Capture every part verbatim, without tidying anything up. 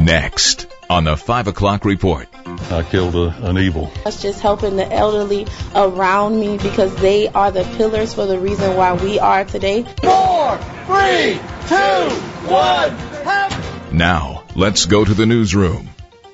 Next on the five o'clock report. I killed a, an evil. That's just helping the elderly around me because they are the pillars for the reason why we are today. Four, three, two, one, have... Now, let's go to the newsroom.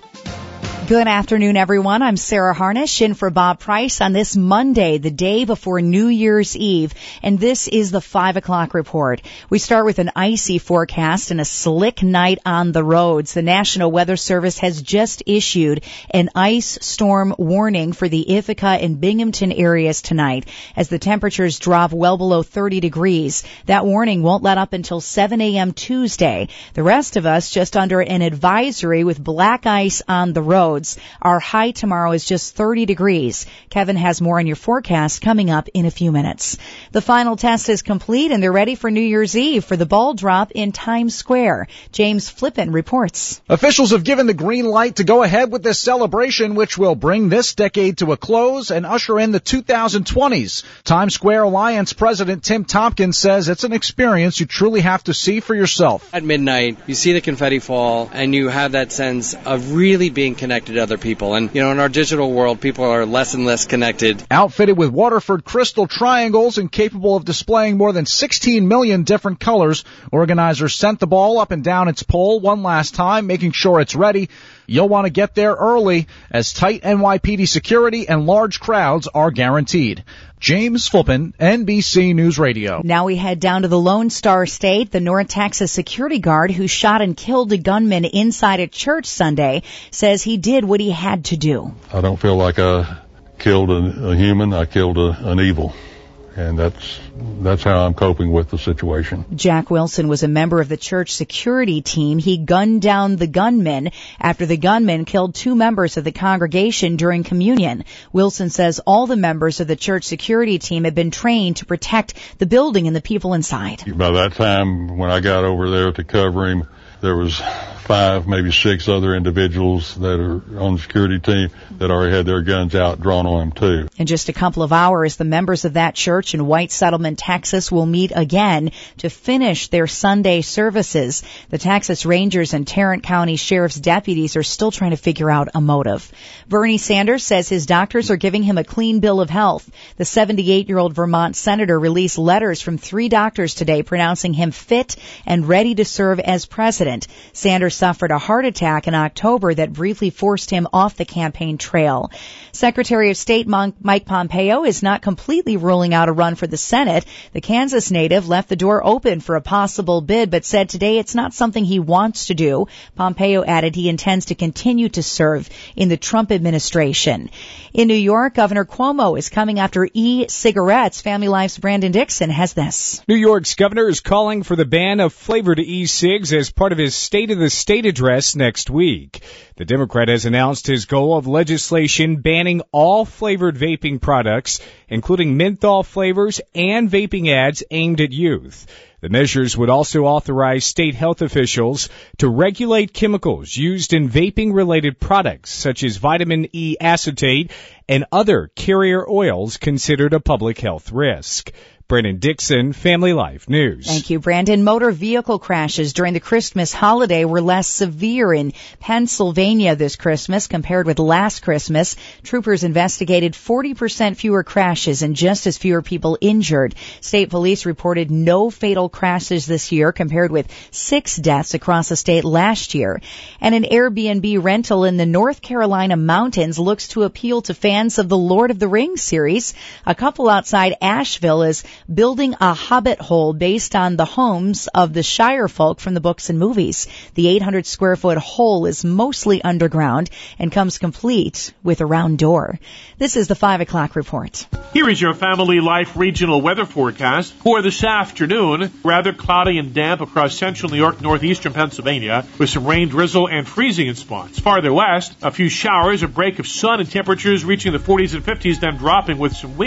Good afternoon, everyone. I'm Sarah Harnish in for Bob Price on this Monday, the day before New Year's Eve, and this is the five o'clock report. We start with an icy forecast and a slick night on the roads. The National Weather Service has just issued an ice storm warning for the Ithaca and Binghamton areas tonight as the temperatures drop well below thirty degrees. That warning won't let up until seven a.m. Tuesday. The rest of us just under an advisory with black ice on the roads. Our high tomorrow is just thirty degrees. Kevin has more on your forecast coming up in a few minutes. The final test is complete and they're ready for New Year's Eve for the ball drop in Times Square. James Flippen reports. Officials have given the green light to go ahead with this celebration, which will bring this decade to a close and usher in the two thousand twenties. Times Square Alliance President Tim Tompkins says it's an experience you truly have to see for yourself. At midnight, you see the confetti fall and you have that sense of really being connected to other people. And, you know, in our digital world, people are less and less connected. Outfitted with Waterford crystal triangles and capable of displaying more than sixteen million different colors, organizers sent the ball up and down its pole one last time, making sure it's ready. You'll want to get there early, as tight N Y P D security and large crowds are guaranteed. James Flippen, N B C News Radio. Now we head down to the Lone Star State. The North Texas security guard who shot and killed a gunman inside a church Sunday says he did what he had to do. I don't feel like I killed a, a human. I killed a, an evil. And that's that's how I'm coping with the situation. Jack Wilson was a member of the church security team. He gunned down the gunman after the gunman killed two members of the congregation during communion. Wilson says all the members of the church security team had been trained to protect the building and the people inside. By that time, when I got over there to cover him, there was five, maybe six other individuals that are on the security team that already had their guns out, drawn on them too. In just a couple of hours, the members of that church in White Settlement, Texas will meet again to finish their Sunday services. The Texas Rangers and Tarrant County Sheriff's deputies are still trying to figure out a motive. Bernie Sanders says his doctors are giving him a clean bill of health. The seventy-eight-year-old Vermont senator released letters from three doctors today pronouncing him fit and ready to serve as president. Sanders suffered a heart attack in October that briefly forced him off the campaign trail. Secretary of State Mike Pompeo is not completely ruling out a run for the Senate. The Kansas native left the door open for a possible bid, but said today it's not something he wants to do. Pompeo added he intends to continue to serve in the Trump administration. In New York, Governor Cuomo is coming after e-cigarettes. Family Life's Brandon Dixon has this. New York's governor is calling for the ban of flavored e-cigs as part of his State of the State address next week. The Democrat has announced his goal of legislation banning all flavored vaping products, including menthol flavors and vaping ads aimed at youth. The measures would also authorize state health officials to regulate chemicals used in vaping-related products, such as vitamin E acetate and other carrier oils considered a public health risk. Brandon Dixon, Family Life News. Thank you, Brandon. Motor vehicle crashes during the Christmas holiday were less severe in Pennsylvania this Christmas compared with last Christmas. Troopers investigated forty percent fewer crashes and just as fewer people injured. State police reported no fatal crashes this year compared with six deaths across the state last year. And an Airbnb rental in the North Carolina mountains looks to appeal to fans of the Lord of the Rings series. A couple outside Asheville is building a hobbit hole based on the homes of the Shire folk from the books and movies. The eight hundred square foot hole is mostly underground and comes complete with a round door. This is the five o'clock report. Here is your Family Life regional weather forecast for this afternoon. Rather cloudy and damp across central New York, northeastern Pennsylvania, with some rain, drizzle, and freezing in spots. Farther west, a few showers, a break of sun, and temperatures reaching the forties and fifties, then dropping with some wind.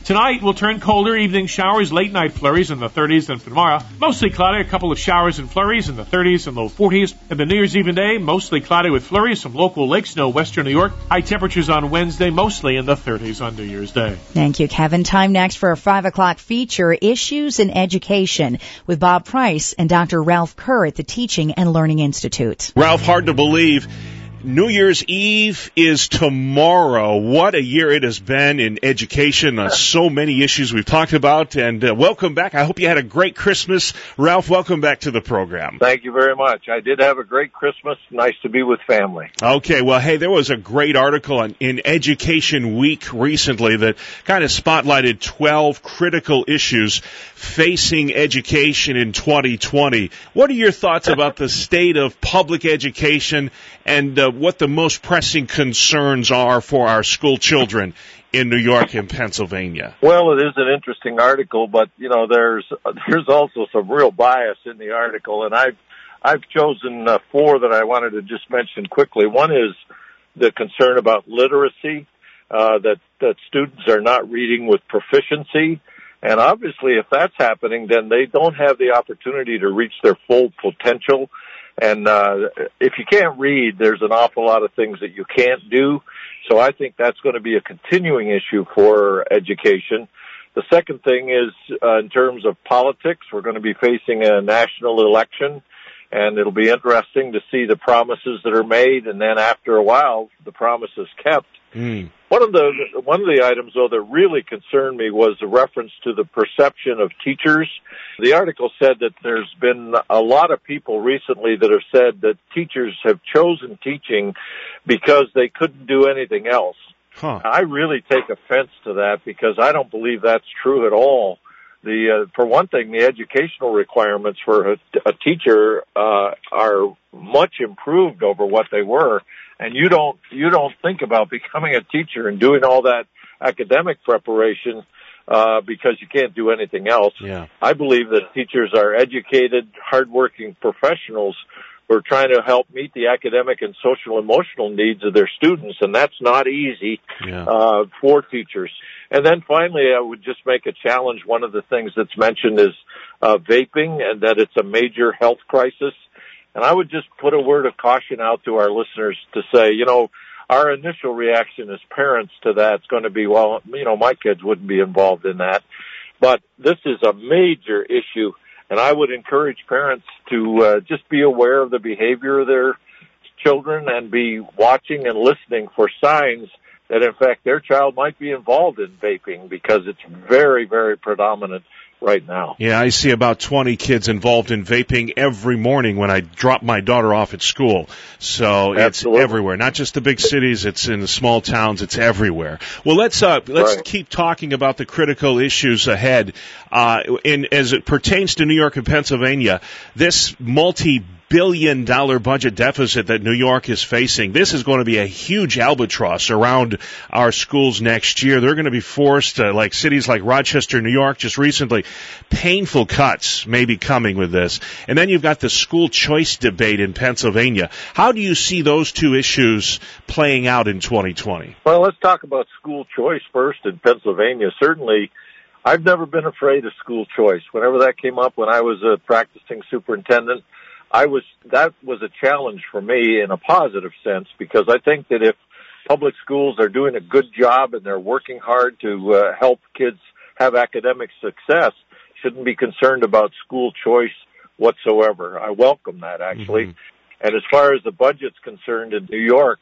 Tonight will turn colder, evening showers, late night flurries in the thirties, and for tomorrow, mostly cloudy, a couple of showers and flurries in the thirties and low forties. And the New Year's Eve day, mostly cloudy with flurries, some local lake snow, western New York. High temperatures on Wednesday, mostly in the thirties on New Year's Day. Thank you, Kevin. Time next for a five o'clock feature, Issues in Education, with Bob Price and Doctor Ralph Kerr at the Teaching and Learning Institute. Ralph, hard to believe. New Year's Eve is tomorrow. What a year it has been in education. Uh, so many issues we've talked about. And uh, welcome back. I hope you had a great Christmas. Ralph, welcome back to the program. Thank you very much. I did have a great Christmas. Nice to be with family. Okay, well, hey, there was a great article on, in Education Week recently that kind of spotlighted twelve critical issues facing education in twenty twenty. What are your thoughts about the state of public education and uh, what the most pressing concerns are for our school children in New York and Pennsylvania? Well, it is an interesting article, but you know, there's there's also some real bias in the article, and I've I've chosen uh, four that I wanted to just mention quickly. One is the concern about literacy, uh, that that students are not reading with proficiency, and obviously, if that's happening, then they don't have the opportunity to reach their full potential. And uh if you can't read, there's an awful lot of things that you can't do. So I think that's going to be a continuing issue for education. The second thing is, uh, in terms of politics, we're going to be facing a national election, and it'll be interesting to see the promises that are made, and then after a while, the promises kept. Mm. One of the one of the items, though, that really concerned me was the reference to the perception of teachers. The article said that there's been a lot of people recently that have said that teachers have chosen teaching because they couldn't do anything else. Huh. I really take offense to that because I don't believe that's true at all. The uh, for one thing, the educational requirements for a, a teacher uh, are much improved over what they were. And you don't, you don't think about becoming a teacher and doing all that academic preparation, uh, because you can't do anything else. Yeah. I believe that teachers are educated, hardworking professionals who are trying to help meet the academic and social emotional needs of their students, and that's not easy, yeah. uh, for teachers. And then finally, I would just make a challenge. One of the things that's mentioned is, uh, vaping, and that it's a major health crisis. And I would just put a word of caution out to our listeners to say, you know, our initial reaction as parents to that is going to be, well, you know, my kids wouldn't be involved in that. But this is a major issue, and I would encourage parents to uh, just be aware of the behavior of their children and be watching and listening for signs that, in fact, their child might be involved in vaping, because it's very, very predominant right now. Yeah, I see about twenty kids involved in vaping every morning when I drop my daughter off at school. So Absolutely. It's everywhere, not just the big cities, it's in the small towns, it's everywhere. Well, let's uh, let's right. keep talking about the critical issues ahead. Uh, in, as it pertains to New York and Pennsylvania, this multi billion dollar budget deficit that New York is facing, this is going to be a huge albatross around our schools next year. They're going to be forced, uh, like cities like Rochester, New York, just recently, painful cuts may be coming with this. And then you've got the school choice debate in Pennsylvania. How do you see those two issues playing out in twenty twenty? Well, let's talk about school choice first in Pennsylvania. Certainly, I've never been afraid of school choice. Whenever that came up when I was a practicing superintendent, I was, that was a challenge for me in a positive sense, because I think that if public schools are doing a good job and they're working hard to uh, help kids have academic success, shouldn't be concerned about school choice whatsoever. I welcome that, actually. Mm-hmm. And as far as the budget's concerned in New York,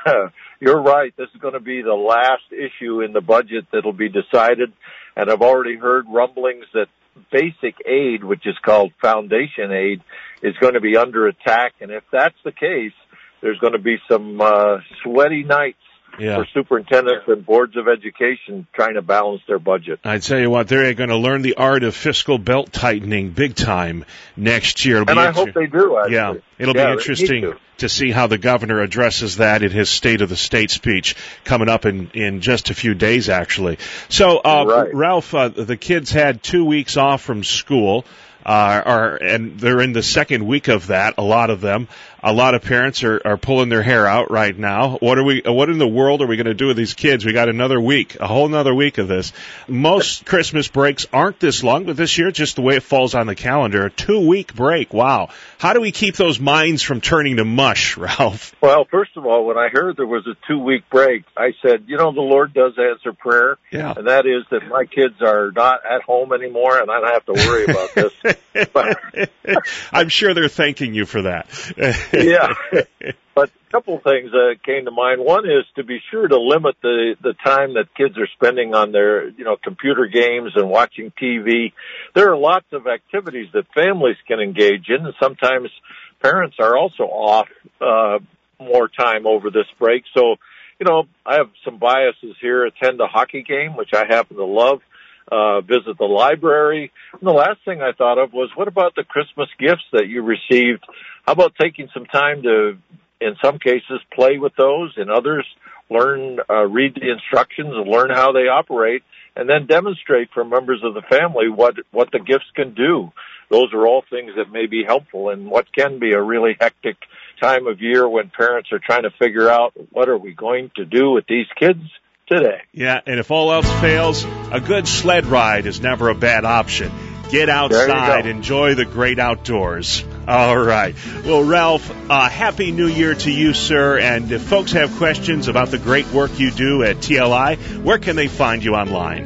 you're right. This is going to be the last issue in the budget that'll be decided. And I've already heard rumblings that basic aid, which is called foundation aid, is going to be under attack. And if that's the case, there's going to be some uh, sweaty nights yeah. for superintendents and boards of education trying to balance their budget. I tell you what, they're going to learn the art of fiscal belt tightening big time next year. It'll and be I inter- hope they do, actually. Yeah, it'll yeah, be interesting to. to see how the governor addresses that in his State of the State speech coming up in, in just a few days, actually. So, uh, right. Ralph, uh, the kids had two weeks off from school. Uh, are, and they're in the second week of that, a lot of them. A lot of parents are, are pulling their hair out right now. What are we? What in the world are we going to do with these kids? We got another week, a whole another week of this. Most Christmas breaks aren't this long, but this year, just the way it falls on the calendar, a two-week break. Wow. How do we keep those minds from turning to mush, Ralph? Well, first of all, when I heard there was a two-week break, I said, you know, the Lord does answer prayer, yeah. and that is that my kids are not at home anymore, and I don't have to worry about this. But, I'm sure they're thanking you for that. yeah. But a couple of things uh, came to mind. One is to be sure to limit the, the time that kids are spending on their, you know, computer games and watching T V. There are lots of activities that families can engage in, and sometimes parents are also off uh, more time over this break. So, you know, I have some biases here. Attend a hockey game, which I happen to love. Uh, visit the library. And the last thing I thought of was, what about the Christmas gifts that you received? How about taking some time to, in some cases, play with those, in others, learn, uh, read the instructions and learn how they operate, and then demonstrate for members of the family what, what the gifts can do. Those are all things that may be helpful in what can be a really hectic time of year when parents are trying to figure out, what are we going to do with these kids today? Yeah, and if all else fails, a good sled ride is never a bad option. Get outside, enjoy the great outdoors. All right. Well, Ralph, uh, Happy New Year to you, sir. And if folks have questions about the great work you do at T L I, where can they find you online?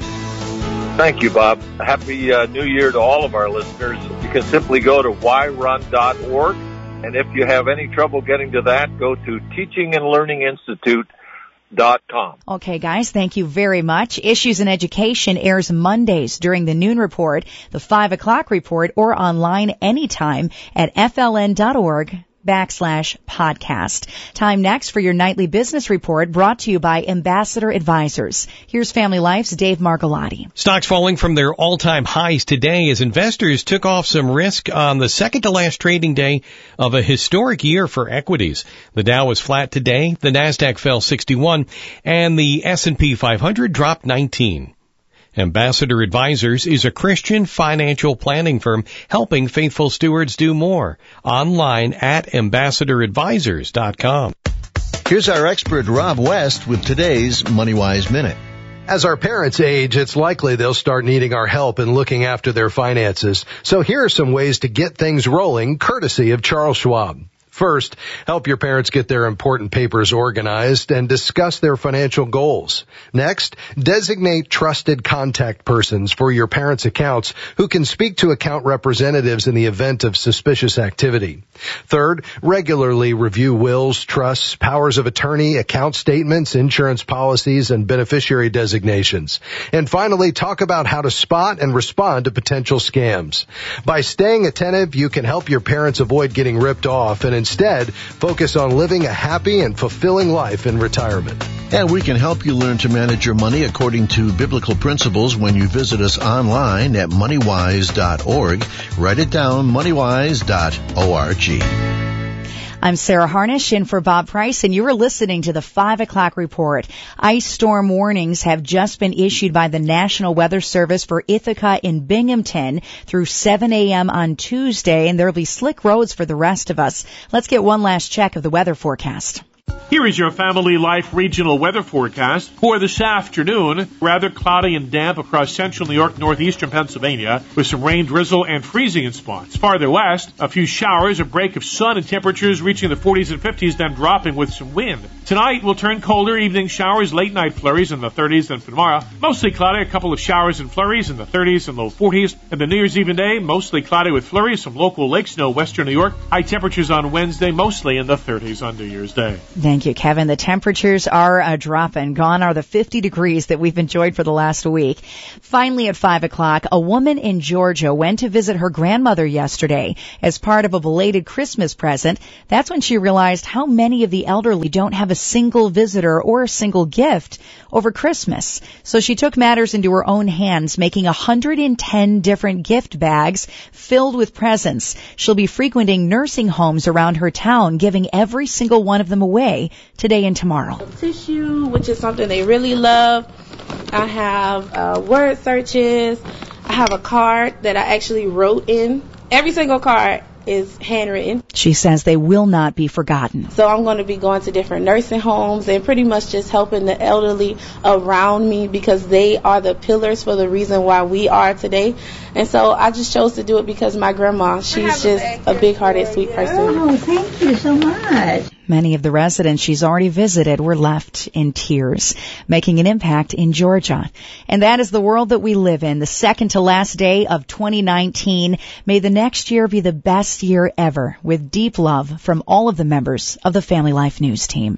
Thank you, Bob. Happy uh, New Year to all of our listeners. You can simply go to y run dot org. And if you have any trouble getting to that, go to teaching and learning institute dot com. Okay, guys, thank you very much. Issues in Education airs Mondays during the noon report, the five o'clock report, or online anytime at f l n dot org backslash podcast. Time next for your nightly business report brought to you by Ambassador Advisors. Here's Family Life's Dave Margolotti. Stocks falling from their all-time highs today as investors took off some risk on the second to last trading day of a historic year for equities. The Dow was flat today, the Nasdaq fell sixty-one, and the S and P five hundred dropped nineteen. Ambassador Advisors is a Christian financial planning firm helping faithful stewards do more. Online at ambassador advisors dot com. Here's our expert Rob West with today's MoneyWise Minute. As our parents age, it's likely they'll start needing our help in looking after their finances. So here are some ways to get things rolling, courtesy of Charles Schwab. First, help your parents get their important papers organized and discuss their financial goals. Next, designate trusted contact persons for your parents' accounts who can speak to account representatives in the event of suspicious activity. Third, regularly review wills, trusts, powers of attorney, account statements, insurance policies, and beneficiary designations. And finally, talk about how to spot and respond to potential scams. By staying attentive, you can help your parents avoid getting ripped off and instead focus on living a happy and fulfilling life in retirement. And we can help you learn to manage your money according to biblical principles when you visit us online at money wise dot org. Write it down, money wise dot org. I'm Sarah Harnish in for Bob Price, and you are listening to the five o'clock report. Ice storm warnings have just been issued by the National Weather Service for Ithaca in Binghamton through seven a.m. on Tuesday, and there will be slick roads for the rest of us. Let's get one last check of the weather forecast. Here is your Family Life regional weather forecast for this afternoon. Rather cloudy and damp across central New York, northeastern Pennsylvania, with some rain, drizzle, and freezing in spots. Farther west, a few showers, a break of sun, and temperatures reaching the forties and fifties, then dropping with some wind. Tonight will turn colder, evening showers, late night flurries in the thirties, and for tomorrow, mostly cloudy, a couple of showers and flurries in the thirties and low forties. And the New Year's Eve day, mostly cloudy with flurries, some local lake snow, western New York. High temperatures on Wednesday, mostly in the thirties on New Year's Day. Thank you, Kevin. The temperatures are a dropping. Gone are the fifty degrees that we've enjoyed for the last week. Finally, at five o'clock, a woman in Georgia went to visit her grandmother yesterday as part of a belated Christmas present. That's when she realized how many of the elderly don't have a single visitor or a single gift over Christmas. So she took matters into her own hands, making one hundred ten different gift bags filled with presents. She'll be frequenting nursing homes around her town, giving every single one of them away today and tomorrow. Tissue, which is something they really love. I have uh, word searches. I have a card that I actually wrote in. Every single card is handwritten. She says they will not be forgotten. So I'm going to be going to different nursing homes and pretty much just helping the elderly around me because they are the pillars for the reason why we are today. And so I just chose to do it because my grandma, she's just a big-hearted, sweet person. Oh, thank you so much. Many of the residents she's already visited were left in tears, making an impact in Georgia. And that is the world that we live in, the second to last day of twenty nineteen. May the next year be the best year ever, with deep love from all of the members of the Family Life News team.